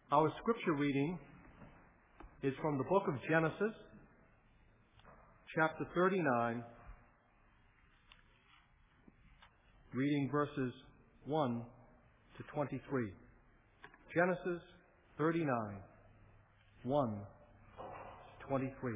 Our scripture reading is from the book of Genesis, chapter 39, reading verses 1 to 23. Genesis 39, 1 to 23.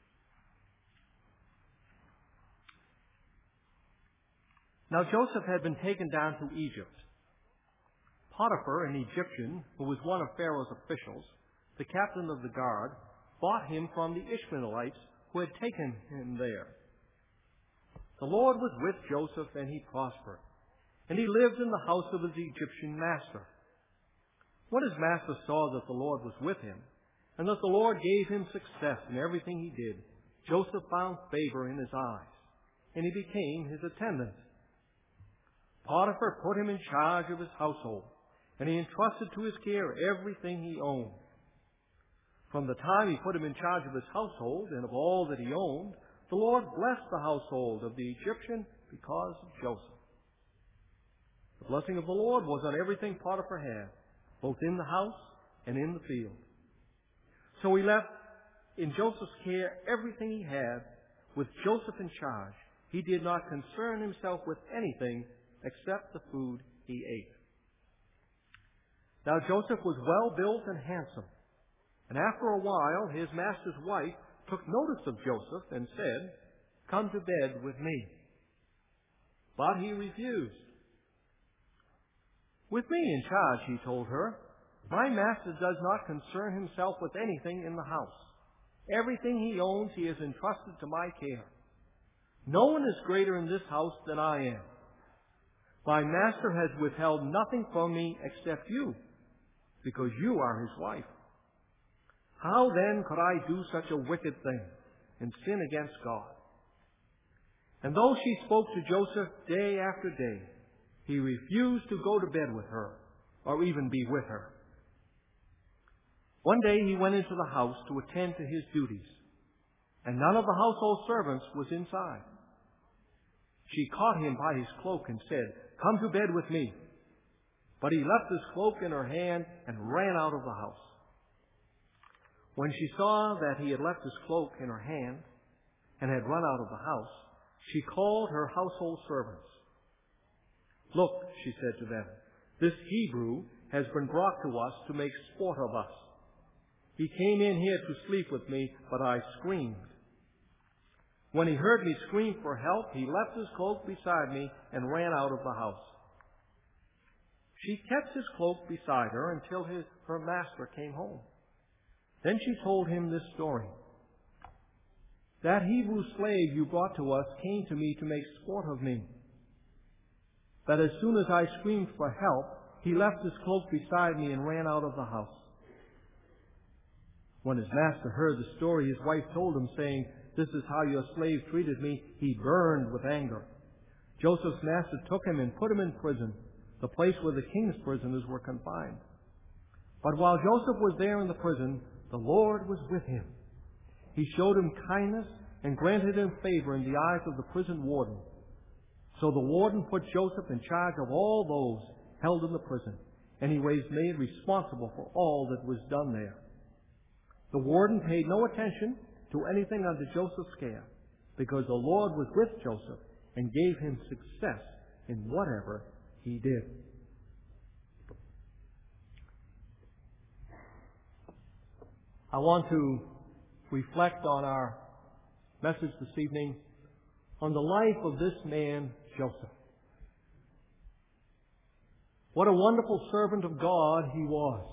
Now Joseph had been taken down to Egypt. Potiphar, an Egyptian, who was one of Pharaoh's officials, the captain of the guard, bought him from the Ishmaelites who had taken him there. The Lord was with Joseph, and he prospered, and he lived in the house of his Egyptian master. When his master saw that the Lord was with him, and that the Lord gave him success in everything he did, Joseph found favor in his eyes, and he became his attendant. Potiphar put him in charge of his household, and he entrusted to his care everything he owned. From the time he put him in charge of his household and of all that he owned, the Lord blessed the household of the Egyptian because of Joseph. The blessing of the Lord was on everything Potiphar had, both in the house and in the field. So he left in Joseph's care everything he had, with Joseph in charge. He did not concern himself with anything except the food he ate. Now Joseph was well built and handsome, and after a while his master's wife took notice of Joseph and said, "Come to bed with me." But he refused. "With me in charge," he told her, "my master does not concern himself with anything in the house. Everything he owns he has entrusted to my care. No one is greater in this house than I am. My master has withheld nothing from me except you, because you are his wife. How then could I do such a wicked thing and sin against God?" And though she spoke to Joseph day after day, he refused to go to bed with her or even be with her. One day he went into the house to attend to his duties, and none of the household servants was inside. She caught him by his cloak and said, "Come to bed with me." But he left his cloak in her hand and ran out of the house. When she saw that he had left his cloak in her hand and had run out of the house, she called her household servants. "Look," she said to them, "this Hebrew has been brought to us to make sport of us. He came in here to sleep with me, but I screamed. When he heard me scream for help, he left his cloak beside me and ran out of the house." She kept his cloak beside her until her master came home. Then she told him this story. "That Hebrew slave you brought to us came to me to make sport of me. But as soon as I screamed for help, he left his cloak beside me and ran out of the house." When his master heard the story his wife told him, saying, "This is how your slave treated me," he burned with anger. Joseph's master took him and put him in prison, the place where the king's prisoners were confined. But while Joseph was there in the prison, the Lord was with him. He showed him kindness and granted him favor in the eyes of the prison warden. So the warden put Joseph in charge of all those held in the prison, and he was made responsible for all that was done there. The warden paid no attention to anything under Joseph's care, because the Lord was with Joseph and gave him success in whatever he did. I want to reflect on our message this evening on the life of this man, Joseph. What a wonderful servant of God he was.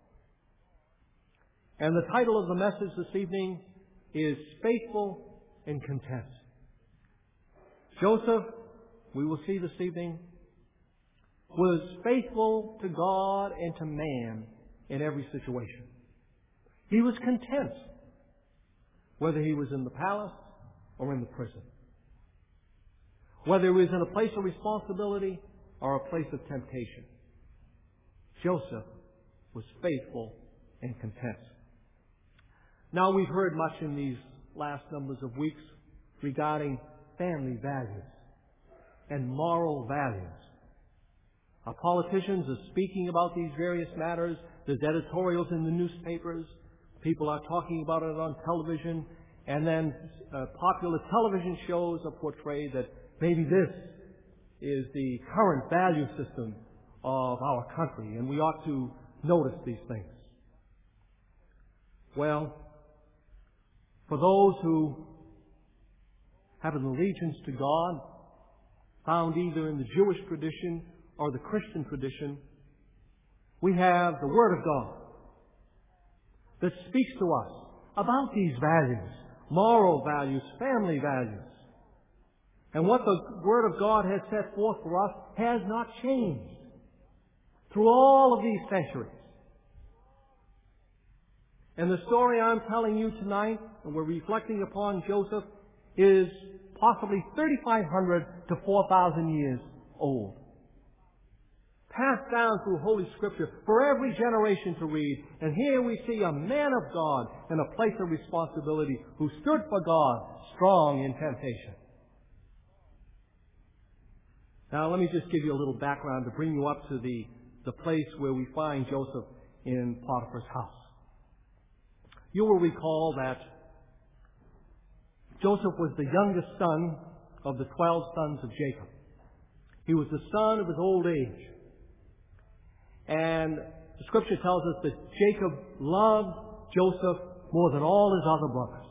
And the title of the message this evening is Faithful and Content. Joseph, we will see this evening, was faithful to God and to man in every situation. He was content, whether he was in the palace or in the prison, whether he was in a place of responsibility or a place of temptation. Joseph was faithful and content. Now, we've heard much in these last numbers of weeks regarding family values and moral values. Our politicians are speaking about these various matters There's editorials in the newspapers. People are talking about it on television. And then popular television shows are portrayed that maybe this is the current value system of our country, and we ought to notice these things. Well, for those who have an allegiance to God, found either in the Jewish tradition or the Christian tradition, we have the Word of God that speaks to us about these values, moral values, family values. And what the Word of God has set forth for us has not changed through all of these centuries. And the story I'm telling you tonight, and we're reflecting upon Joseph, is possibly 3,500 to 4,000 years old. Passed down through Holy Scripture for every generation to read. And here we see a man of God in a place of responsibility who stood for God, strong in temptation. Now let me just give you a little background to bring you up to the place where we find Joseph in Potiphar's house. You will recall that Joseph was the youngest son of the 12 sons of Jacob. He was the son of his old age. And the Scripture tells us that Jacob loved Joseph more than all his other brothers.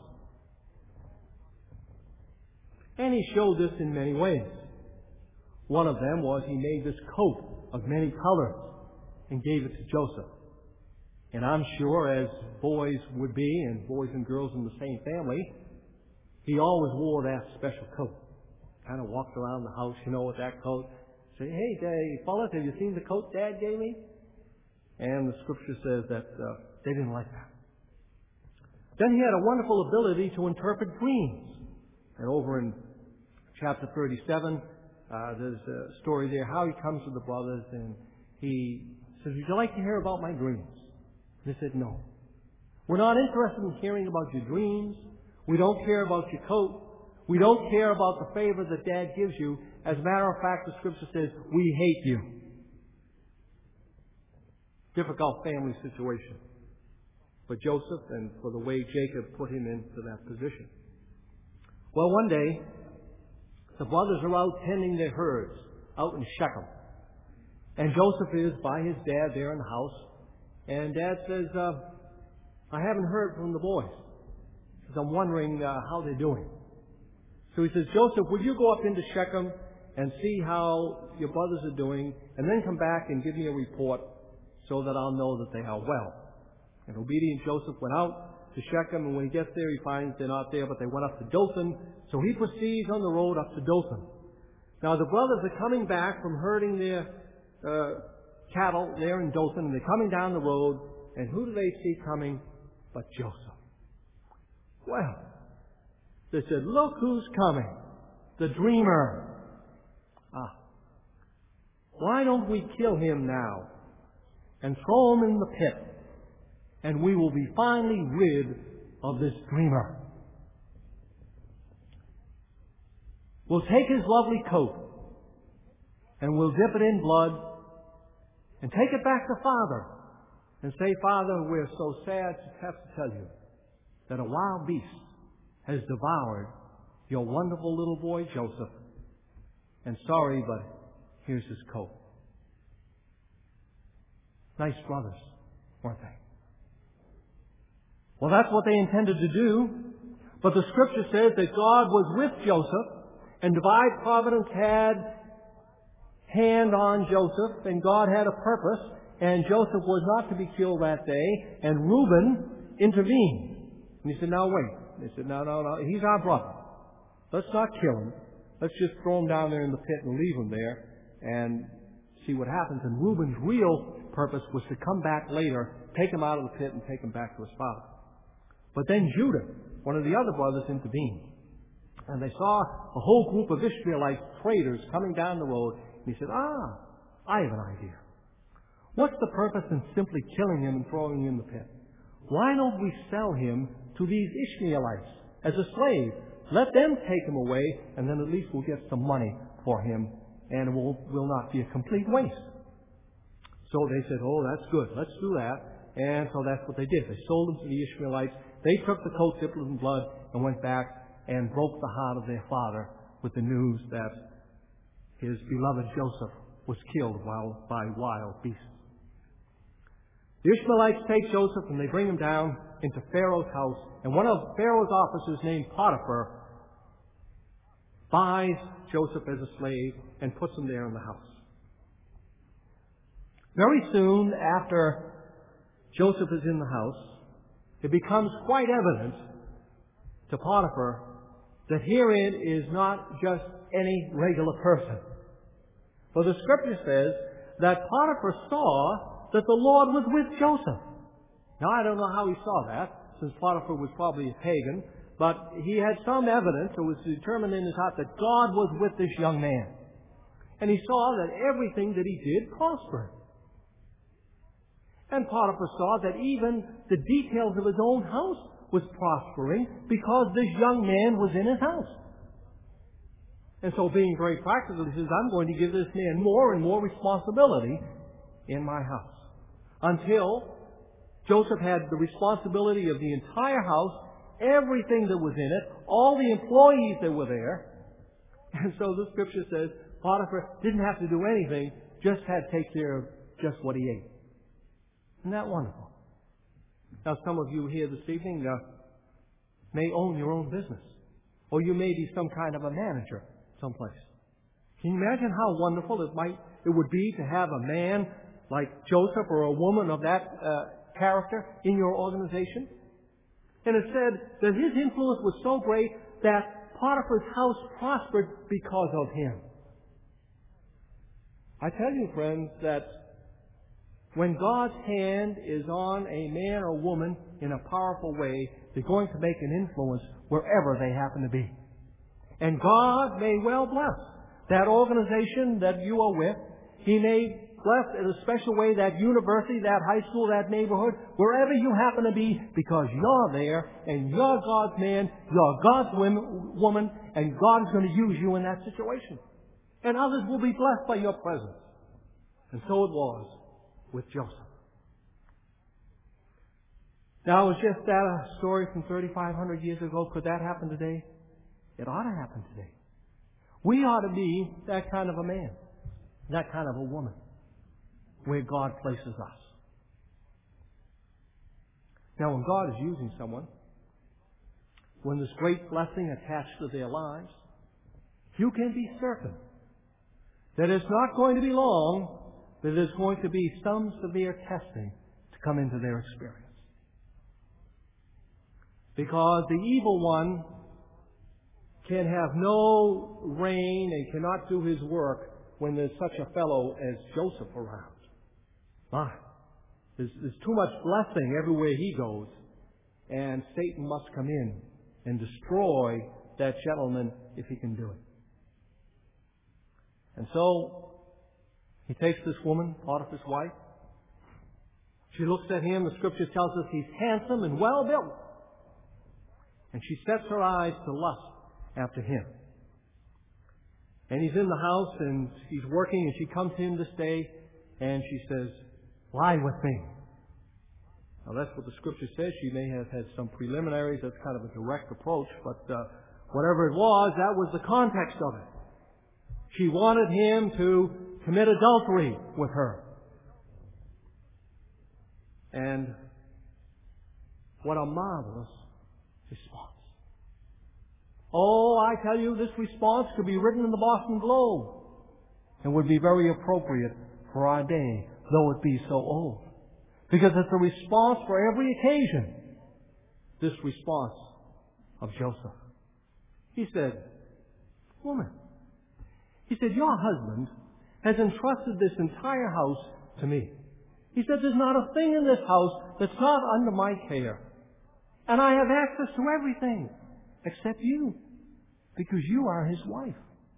And he showed this in many ways. One of them was he made this coat of many colors and gave it to Joseph. And I'm sure, as boys would be, and boys and girls in the same family, he always wore that special coat. Kind of walked around the house, with that coat. Say, hey, fellas, have you seen the coat Dad gave me? And the Scripture says that they didn't like that. Then he had a wonderful ability to interpret dreams. And over in chapter 37, there's a story there how he comes to the brothers and he says, would you like to hear about my dreams? They said, no. We're not interested in hearing about your dreams. We don't care about your coat. We don't care about the favor that Dad gives you. As a matter of fact, the Scripture says, we hate you. Difficult family situation for Joseph and for the way Jacob put him into that position. Well, one day, the brothers are out tending their herds out in Shechem. And Joseph is by his dad there in the house. And Dad says, I haven't heard from the boys. He says, I'm wondering how they're doing. So he says, Joseph, would you go up into Shechem and see how your brothers are doing, and then come back and give me a report so that I'll know that they are well. And obedient Joseph went out to Shechem, and when he gets there, he finds they're not there, but they went up to Dothan. So he proceeds on the road up to Dothan. Now the brothers are coming back from herding their cattle there in Dothan, and they're coming down the road, and who do they see coming but Joseph? Well, they said, look who's coming, the dreamer. Why don't we kill him now and throw him in the pit, and we will be finally rid of this dreamer. We'll take his lovely coat, and we'll dip it in blood, and take it back to Father, and say, Father, we're so sad to have to tell you that a wild beast has devoured your wonderful little boy Joseph, and sorry, but here's his coat. Nice brothers, weren't they? Well, that's what they intended to do. But the Scripture says that God was with Joseph, and divine providence had hand on Joseph, and God had a purpose, and Joseph was not to be killed that day, and Reuben intervened. And he said, now wait. They said, no, he's our brother. Let's not kill him. Let's just throw him down there in the pit and leave him there and see what happens. And Reuben's real purpose was to come back later, take him out of the pit, and take him back to his father. But then Judah, one of the other brothers, intervened. And they saw a whole group of Ishmaelite traders coming down the road. And he said, I have an idea. What's the purpose in simply killing him and throwing him in the pit? Why don't we sell him to these Ishmaelites as a slave? Let them take him away, and then at least we'll get some money for him, and it will not be a complete waste. So they said, oh, that's good. Let's do that. And so that's what they did. They sold them to the Ishmaelites. They took the coat dipped in blood and went back and broke the heart of their father with the news that his beloved Joseph was killed by wild beasts. The Ishmaelites take Joseph and they bring him down into Pharaoh's house. And one of Pharaoh's officers named Potiphar buys Joseph as a slave and puts him there in the house. Very soon after Joseph is in the house, it becomes quite evident to Potiphar that herein is not just any regular person. For the Scripture says that Potiphar saw that the Lord was with Joseph. Now, I don't know how he saw that, since Potiphar was probably a pagan, but he had some evidence, it was determined in his heart that God was with this young man. And he saw that everything that he did prospered. And Potiphar saw that even the details of his own house was prospering because this young man was in his house. And so being very practical, he says, I'm going to give this man more and more responsibility in my house. Until Joseph had the responsibility of the entire house, everything that was in it, all the employees that were there. And so the Scripture says Potiphar didn't have to do anything, just had to take care of just what he ate. Isn't that wonderful? Now, some of you here this evening may own your own business. Or you may be some kind of a manager someplace. Can you imagine how wonderful it would be to have a man like Joseph or a woman of that character in your organization? And it said that his influence was so great that Potiphar's house prospered because of him. I tell you, friends, that when God's hand is on a man or woman in a powerful way, they're going to make an influence wherever they happen to be. And God may well bless that organization that you are with. He may bless in a special way that university, that high school, that neighborhood, wherever you happen to be, because you're there and you're God's man, you're God's woman, and God is going to use you in that situation. And others will be blessed by your presence. And so it was with Joseph. Now, is just that a story from 3,500 years ago? Could that happen today? It ought to happen today. We ought to be that kind of a man, that kind of a woman, where God places us. Now, when God is using someone, when there's great blessing attached to their lives, you can be certain that it's not going to be long that there's going to be some severe testing to come into their experience. Because the evil one can have no reign and cannot do his work when there's such a fellow as Joseph around. My, there's too much blessing everywhere he goes, and Satan must come in and destroy that gentleman if he can do it. And so he takes this woman, Potiphar's wife. She looks at him. The Scripture tells us he's handsome and well built. And she sets her eyes to lust after him. And he's in the house and he's working, and she comes to him this day and she says, lie with me. Now that's what the Scripture says. She may have had some preliminaries. That's kind of a direct approach. But whatever it was, that was the context of it. She wanted him to commit adultery with her. And what a marvelous response. Oh, I tell you, this response could be written in the Boston Globe and would be very appropriate for our day, though it be so old. Because it's a response for every occasion. This response of Joseph. He said, woman, he said, your husband has entrusted this entire house to me. He said, there's not a thing in this house that's not under my care. And I have access to everything except you, because you are his wife.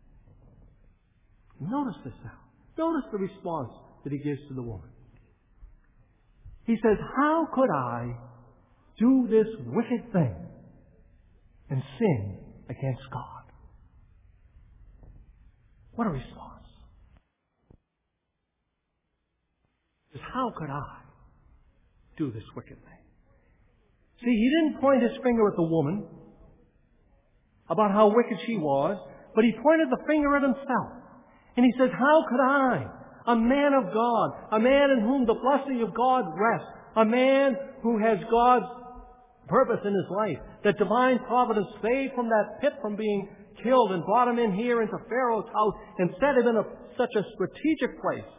Notice this now. Notice the response that he gives to the woman. He says, how could I do this wicked thing and sin against God? What a response. He says, how could I do this wicked thing? See, he didn't point his finger at the woman about how wicked she was, but he pointed the finger at himself. And he says, how could I, a man of God, a man in whom the blessing of God rests, a man who has God's purpose in his life, that divine providence saved from that pit from being killed and brought him in here into Pharaoh's house and set him in such a strategic place.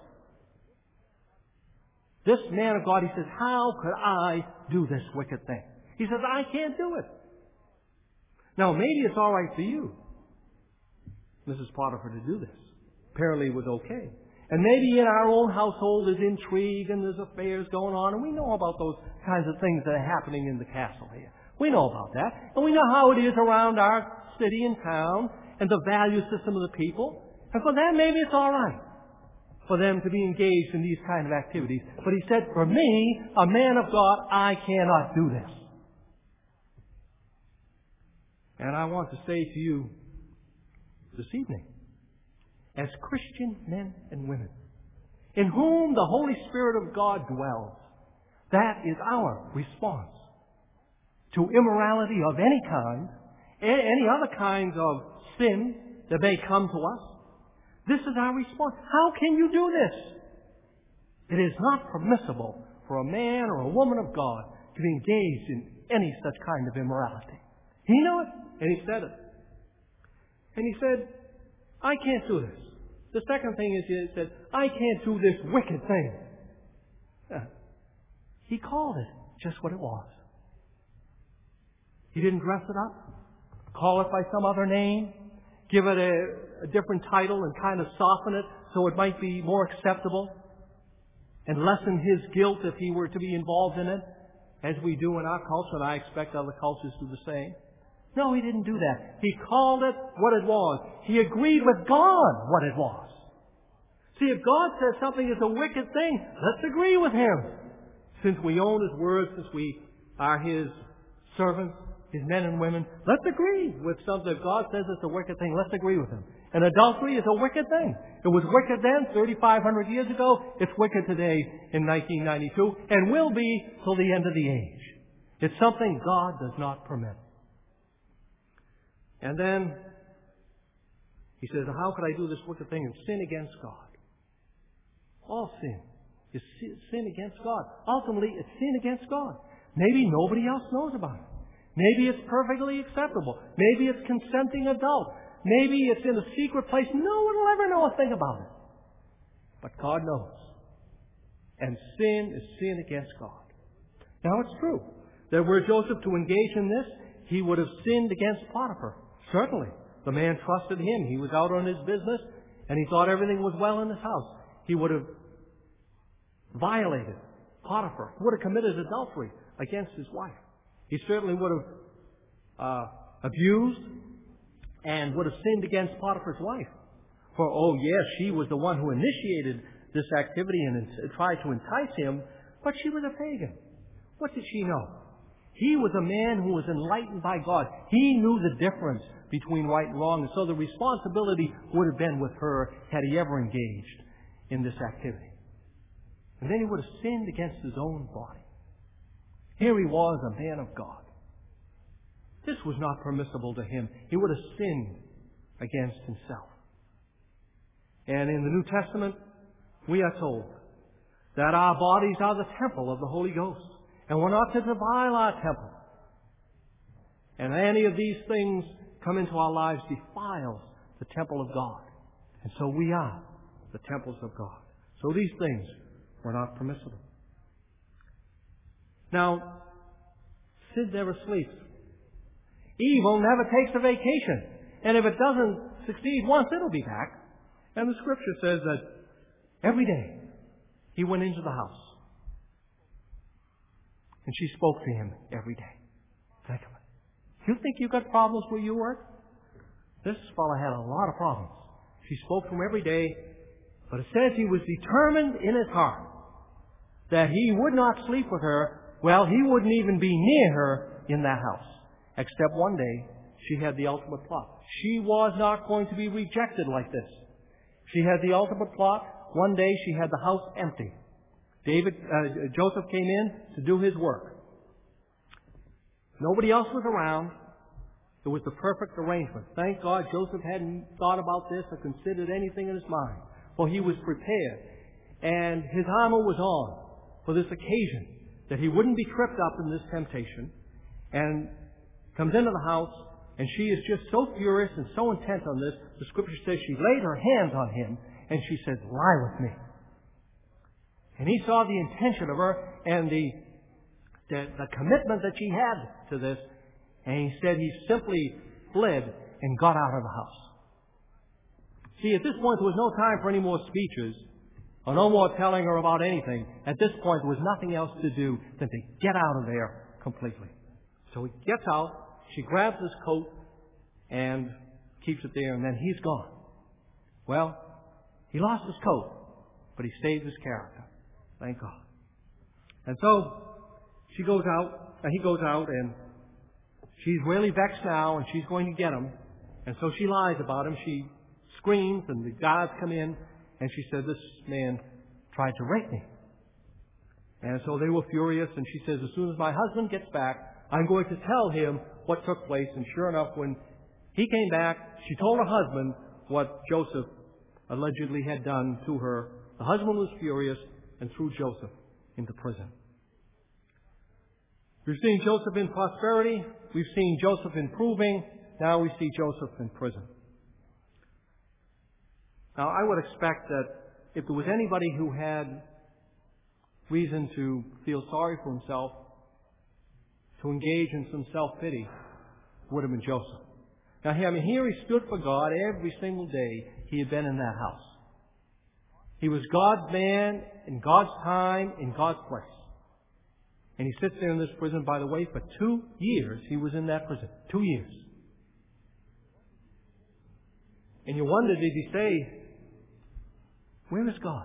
This man of God, he says, how could I do this wicked thing? He says, I can't do it. Now, maybe it's all right for you, Mrs. Potiphar, to do this. Apparently it was okay. And maybe in our own household there's intrigue and there's affairs going on, and we know about those kinds of things that are happening in the castle here. We know about that. And we know how it is around our city and town and the value system of the people. And for that, maybe it's all right for them to be engaged in these kind of activities. But he said, for me, a man of God, I cannot do this. And I want to say to you this evening, as Christian men and women, in whom the Holy Spirit of God dwells, that is our response to immorality of any kind, any other kinds of sin that may come to us. This is our response. How can you do this? It is not permissible for a man or a woman of God to be engaged in any such kind of immorality. He knew it, and he said it. And he said, I can't do this. The second thing is he said, I can't do this wicked thing. He called it just what it was. He didn't dress it up, call it by some other name, give it a different title and kind of soften it so it might be more acceptable and lessen his guilt if he were to be involved in it, as we do in our culture, and I expect other cultures do the same. No, he didn't do that. He called it what it was. He agreed with God what it was. See, if God says something is a wicked thing, let's agree with Him. Since we own His Word, since we are His servants, His men and women, let's agree with something. If God says it's a wicked thing, let's agree with Him. And adultery is a wicked thing. It was wicked then, 3,500 years ago. It's wicked today in 1992, and will be till the end of the age. It's something God does not permit. And then he says, how could I do this wicked thing and sin against God? All sin is sin against God. Ultimately, it's sin against God. Maybe nobody else knows about it. Maybe it's perfectly acceptable. Maybe it's consenting adult. Maybe it's in a secret place. No one will ever know a thing about it. But God knows. And sin is sin against God. Now, it's true that were Joseph to engage in this, he would have sinned against Potiphar. Certainly. The man trusted him. He was out on his business, and he thought everything was well in his house. He would have violated Potiphar. He would have committed adultery against his wife. He certainly would have abused and would have sinned against Potiphar's wife. For, oh yes, she was the one who initiated this activity and tried to entice him, but she was a pagan. What did she know? He was a man who was enlightened by God. He knew the difference between right and wrong, and so the responsibility would have been with her had he ever engaged in this activity. And then he would have sinned against his own body. Here he was, a man of God. This was not permissible to him. He would have sinned against himself. And in the New Testament, we are told that our bodies are the temple of the Holy Ghost, and we're not to defile our temple. And any of these things come into our lives defiles the temple of God. And so we are the temples of God. So these things were not permissible. Now, sin never sleeps. Evil never takes a vacation. And if it doesn't succeed once, it'll be back. And the Scripture says that every day he went into the house. And she spoke to him every day. Think of it. You think you've got problems where you work? This fellow had a lot of problems. She spoke to him every day. But it says he was determined in his heart that he would not sleep with her. Well, he wouldn't even be near her in that house. Except one day, she had the ultimate plot. She was not going to be rejected like this. She had the ultimate plot. One day, she had the house empty. Joseph came in to do his work. Nobody else was around. It was the perfect arrangement. Thank God Joseph hadn't thought about this or considered anything in his mind, for he was prepared. And his armor was on for this occasion, that he wouldn't be tripped up in this temptation. And comes into the house, and she is just so furious and so intent on this, the Scripture says she laid her hands on him, and she said, "Lie with me." And he saw the intention of her and the commitment that she had to this, and he said he simply fled and got out of the house. See, at this point there was no time for any more speeches or no more telling her about anything. At this point there was nothing else to do than to get out of there completely. So he gets out, she grabs his coat and keeps it there, and then he's gone. Well, he lost his coat, but he saved his character. Thank God. And so he goes out, and she's really vexed now, and she's going to get him. And so she lies about him. She screams, and the guards come in, and she said, "This man tried to rape me." And so they were furious, and she says, "As soon as my husband gets back, I'm going to tell him what took place." And sure enough, when he came back, she told her husband what Joseph allegedly had done to her. The husband was furious and threw Joseph into prison. We've seen Joseph in prosperity. We've seen Joseph improving. Now we see Joseph in prison. Now, I would expect that if there was anybody who had reason to feel sorry for himself, to engage in some self-pity, it would have been Joseph. Now, here he stood for God every single day he had been in that house. He was God's man in God's time, in God's place. And he sits there in this prison. By the way, for 2 years he was in that prison. 2 years. And you wonder, did he say, "Where is God?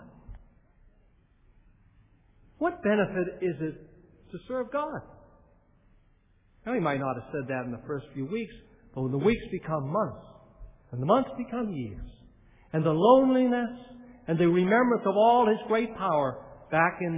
What benefit is it to serve God?" Now, he might not have said that in the first few weeks, but when the weeks become months, and the months become years, and the loneliness and the remembrance of all his great power back in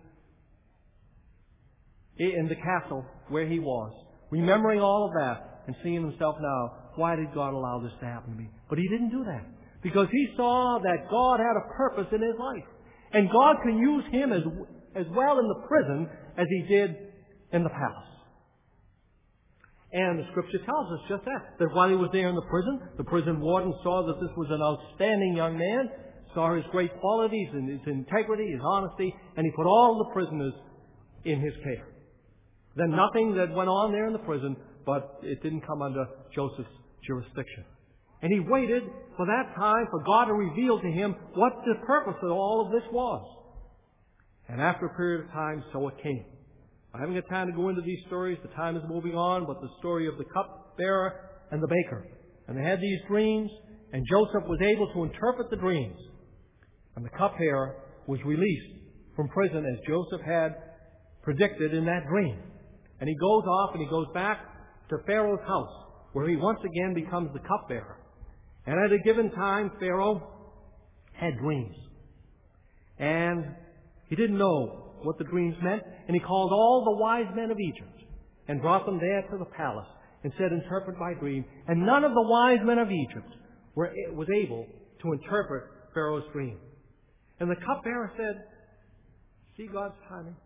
the castle where he was, remembering all of that and seeing himself now, why did God allow this to happen to me? But he didn't do that, because he saw that God had a purpose in his life, and God can use him as well in the prison as he did in the palace. And the Scripture tells us just that while he was there in the prison warden saw that this was an outstanding young man, saw his great qualities and his integrity, his honesty, and he put all the prisoners in his care. Then nothing that went on there in the prison, but it didn't come under Joseph's jurisdiction. And he waited for that time for God to reveal to him what the purpose of all of this was. And after a period of time, so it came. I haven't got time to go into these stories. The time is moving on, but the story of the cupbearer and the baker. And they had these dreams, and Joseph was able to interpret the dreams. And the cupbearer was released from prison as Joseph had predicted in that dream. And he goes off and he goes back to Pharaoh's house, where he once again becomes the cupbearer. And at a given time, Pharaoh had dreams. And he didn't know what the dreams meant, and he called all the wise men of Egypt and brought them there to the palace and said, "Interpret my dream." And none of the wise men of Egypt was able to interpret Pharaoh's dream. And the cupbearer said, "See God's timing?"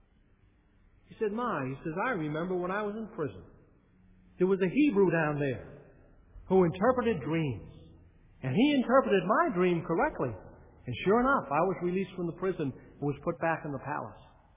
He said, he says, "I remember when I was in prison. There was a Hebrew down there who interpreted dreams. And he interpreted my dream correctly. And sure enough, I was released from the prison and was put back in the palace."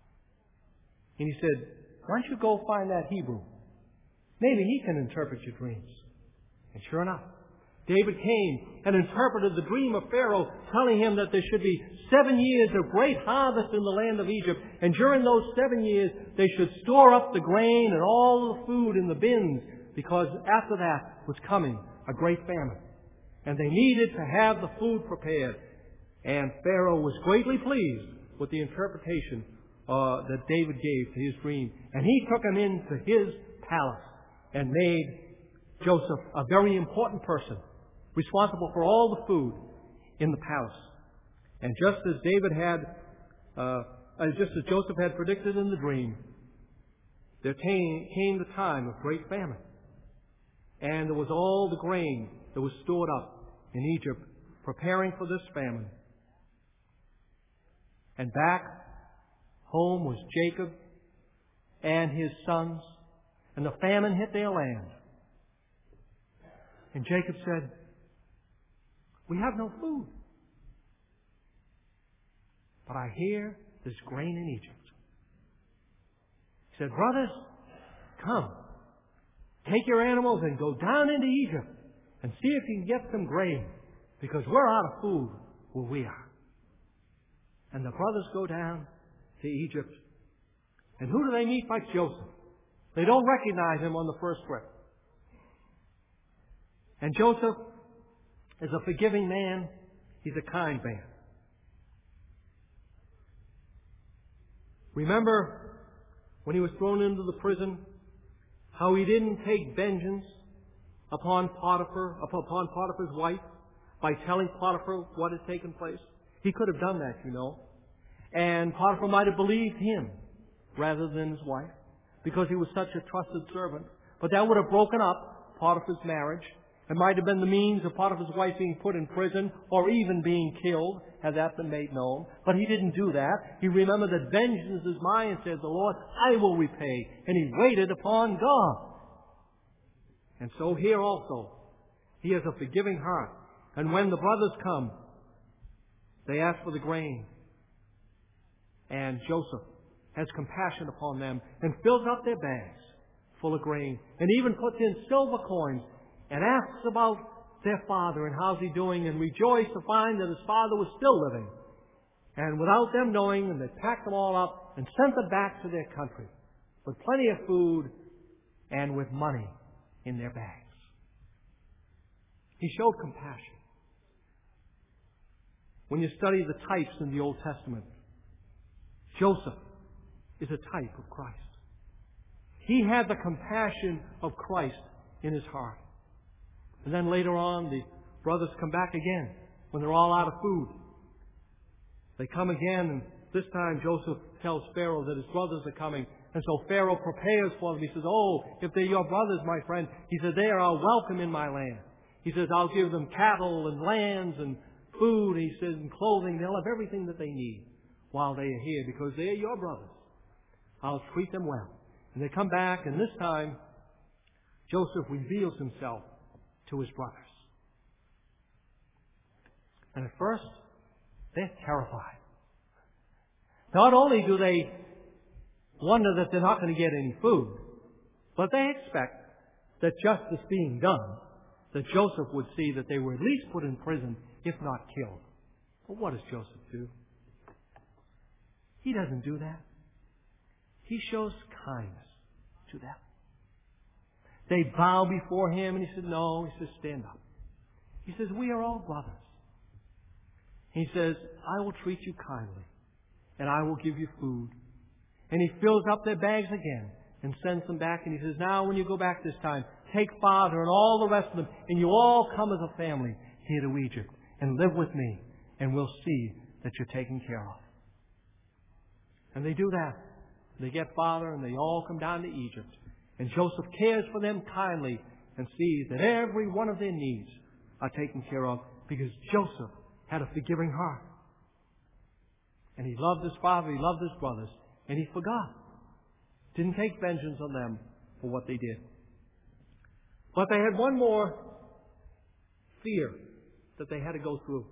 And he said, "Why don't you go find that Hebrew? Maybe he can interpret your dreams." And sure enough, David came and interpreted the dream of Pharaoh, telling him that there should be 7 years of great harvest in the land of Egypt. And during those 7 years, they should store up the grain and all the food in the bins, because after that was coming a great famine. And they needed to have the food prepared. And Pharaoh was greatly pleased with the interpretation that David gave to his dream. And he took him into his palace and made Joseph a very important person, responsible for all the food in the palace. And just as David had just as Joseph had predicted in the dream, there came the time of great famine. And there was all the grain that was stored up in Egypt, preparing for this famine. And back home was Jacob and his sons, and the famine hit their land. And Jacob said, "We have no food. But I hear there's grain in Egypt." He said, "Brothers, come, take your animals and go down into Egypt and see if you can get some grain, because we're out of food where we are." And the brothers go down to Egypt. And who do they meet but Joseph? They don't recognize him on the first trip. And Joseph is a forgiving man. He's a kind man. Remember when he was thrown into the prison, how he didn't take vengeance upon Potiphar's wife by telling Potiphar what had taken place? He could have done that, you know. And Potiphar might have believed him rather than his wife, because he was such a trusted servant. But that would have broken up Potiphar's marriage. It might have been the means of Potiphar's wife being put in prison or even being killed, had that been made known. But he didn't do that. He remembered that vengeance is mine, said the Lord, I will repay. And he waited upon God. And so here also, he has a forgiving heart. And when the brothers come, they ask for the grain. And Joseph has compassion upon them and fills up their bags full of grain, and even puts in silver coins and asks about their father and how's he doing, and rejoiced to find that his father was still living. And without them knowing, and they packed them all up and sent them back to their country with plenty of food and with money in their bags. He showed compassion. When you study the types in the Old Testament, Joseph is a type of Christ. He had the compassion of Christ in his heart. And then later on, the brothers come back again when they're all out of food. They come again, and this time Joseph tells Pharaoh that his brothers are coming. And so Pharaoh prepares for them. He says, "Oh, if they're your brothers, my friend," he says, "they are welcome in my land." He says, "I'll give them cattle and lands and food," he says, "and clothing. They'll have everything that they need while they are here, because they are your brothers. I'll treat them well." And they come back, and this time Joseph reveals himself to his brothers. And at first, they're terrified. Not only do they wonder that they're not going to get any food, but they expect that justice being done, that Joseph would see that they were at least put in prison, if not killed. But what does Joseph do? He doesn't do that. He shows kindness to them. They bow before him, and he said, "No." He says, "Stand up." He says, "We are all brothers." He says, "I will treat you kindly, and I will give you food." And he fills up their bags again and sends them back. And he says, "Now when you go back this time, take father and all the rest of them, and you all come as a family here to Egypt and live with me, and we'll see that you're taken care of." And they do that. They get father, and they all come down to Egypt. And Joseph cares for them kindly and sees that every one of their needs are taken care of, because Joseph had a forgiving heart. And he loved his father, he loved his brothers, and he forgot. Didn't take vengeance on them for what they did. But they had one more fear that they had to go through.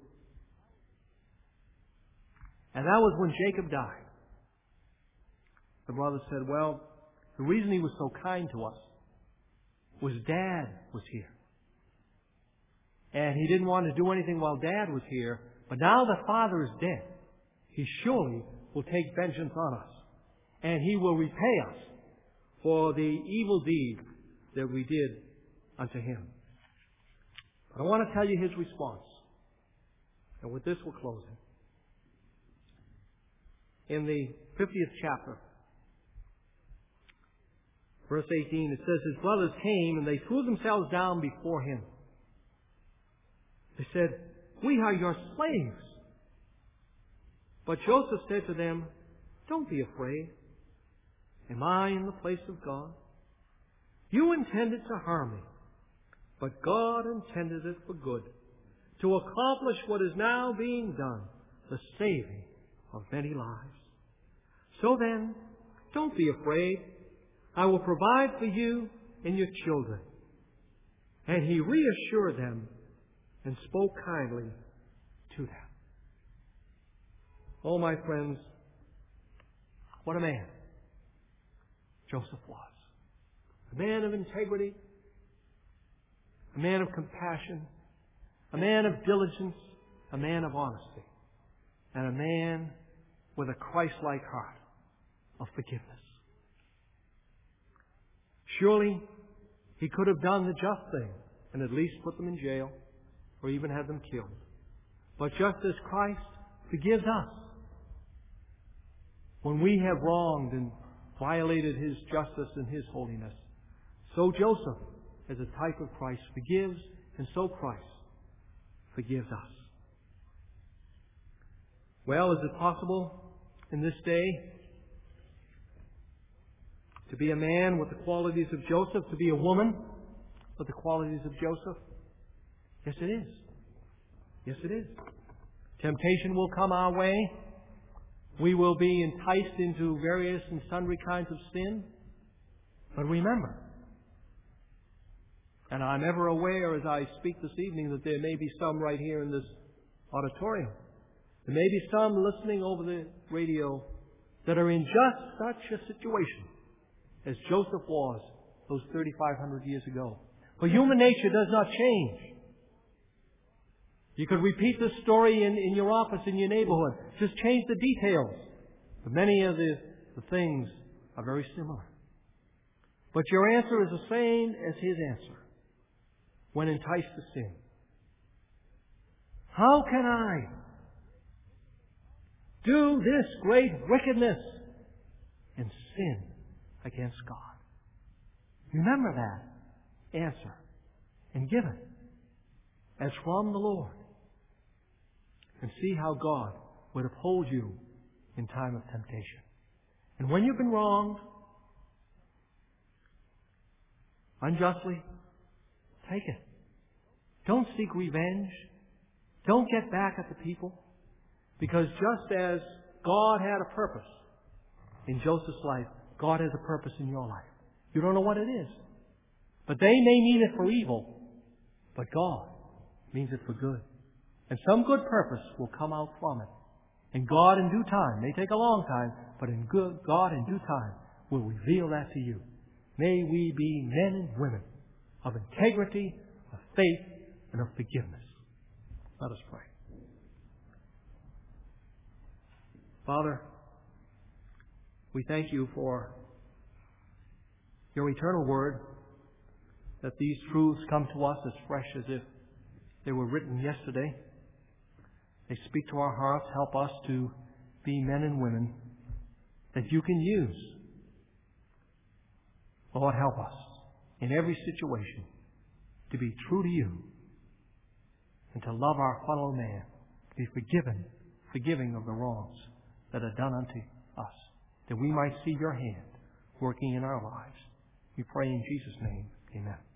And that was when Jacob died. The brothers said, "Well, the reason he was so kind to us was Dad was here. And he didn't want to do anything while Dad was here. But now that Father is dead, he surely will take vengeance on us. And he will repay us for the evil deed that we did unto him." But I want to tell you his response. And with this we're closing. In the 50th chapter, verse 18, it says, "His brothers came, and they threw themselves down before him. They said, 'We are your slaves.' But Joseph said to them, Don't be afraid. Am I in the place of God? You intended to harm me, but God intended it for good, to accomplish what is now being done, the saving of many lives. So then, don't be afraid. I will provide for you and your children. And he reassured them and spoke kindly to them. Oh, my friends, what a man Joseph was. A man of integrity, a man of compassion, a man of diligence, a man of honesty, and a man with a Christ-like heart of forgiveness. Surely, he could have done the just thing and at least put them in jail or even had them killed. But just as Christ forgives us when we have wronged and violated His justice and His holiness, so Joseph, as a type of Christ, forgives, and so Christ forgives us. Well, is it possible in this day to be a man with the qualities of Joseph, to be a woman with the qualities of Joseph? Yes, it is. Yes, it is. Temptation will come our way. We will be enticed into various and sundry kinds of sin. But remember, and I'm ever aware as I speak this evening that there may be some right here in this auditorium. There may be some listening over the radio that are in just such a situation as Joseph was those 3,500 years ago. For human nature does not change. You could repeat this story in your office, in your neighborhood. Just change the details. But many of the things are very similar. But your answer is the same as his answer when enticed to sin. How can I do this great wickedness and sin against God? Remember that answer and give it as from the Lord. And see how God would uphold you in time of temptation. And when you've been wronged unjustly, take it. Don't seek revenge. Don't get back at the people. Because just as God had a purpose in Joseph's life, God has a purpose in your life. You don't know what it is. But they may mean it for evil, but God means it for good. And some good purpose will come out from it. And God in due time, may take a long time, but God in due time will reveal that to you. May we be men and women of integrity, of faith, and of forgiveness. Let us pray. Father, we thank you for your eternal word, that these truths come to us as fresh as if they were written yesterday. They speak to our hearts, help us to be men and women that you can use. Lord, help us in every situation to be true to you and to love our fellow man, to be forgiving of the wrongs that are done unto us, that we might see your hand working in our lives. We pray in Jesus' name. Amen.